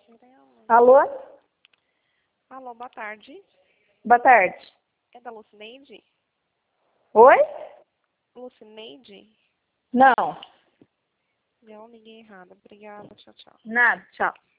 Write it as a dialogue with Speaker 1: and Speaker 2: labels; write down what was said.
Speaker 1: Alô?
Speaker 2: Alô, boa tarde.
Speaker 1: Boa tarde.
Speaker 2: É da Lucineide?
Speaker 1: Oi?
Speaker 2: Lucineide?
Speaker 1: Não,
Speaker 2: Não, ninguém errado. Obrigada, tchau, tchau.
Speaker 1: nada, tchau.